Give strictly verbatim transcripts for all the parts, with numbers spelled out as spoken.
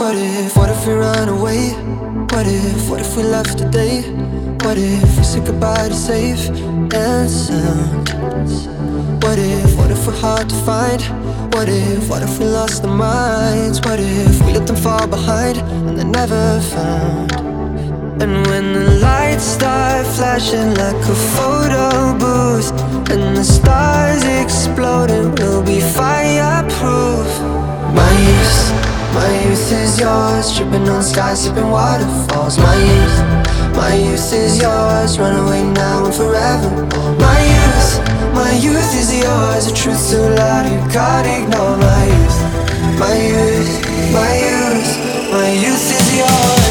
What if, what if we run away? What if, what if we left today? What if we said goodbye to safe and sound? What if, what if we're hard to find? What if, what if we lost our minds? What if we let them fall behind and they're never found? And when the lights start flashing like a photo booth and the stars exploding, we'll be fireproof. My youth, my youth is yours, tripping on skies, sipping waterfalls. My youth, my youth is yours, run away now and forever. My youth, my youth is yours, the truth's too loud, you can't ignore. My youth, my youth, my youth, my youth is yours.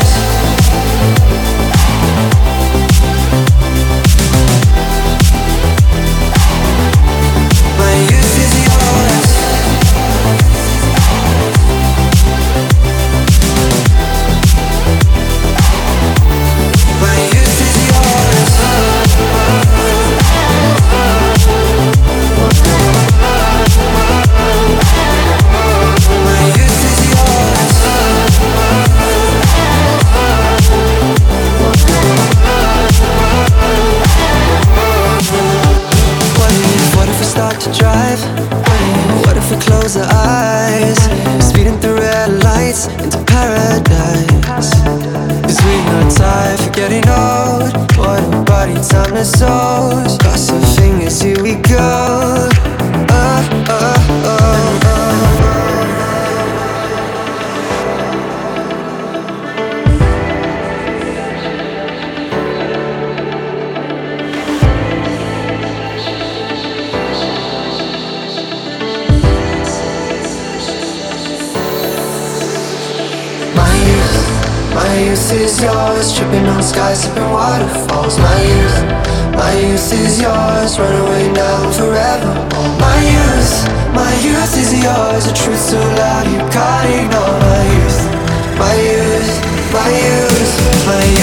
My youth is yours. My youth is yours. My youth is yours. What if, what if we start to drive? What if, what if we close our eyes? Speeding through red lights into paradise. Cause we know time for getting old. What a body, time to souls. Cross our fingers, here we go. Oh, oh, oh, oh. My youth is yours, tripping on skies, sipping waterfalls. My youth, my youth is yours, run away now and forever. My youth, my youth is yours, the truth's too loud, you can't ignore. My youth, my youth, my youth, my youth.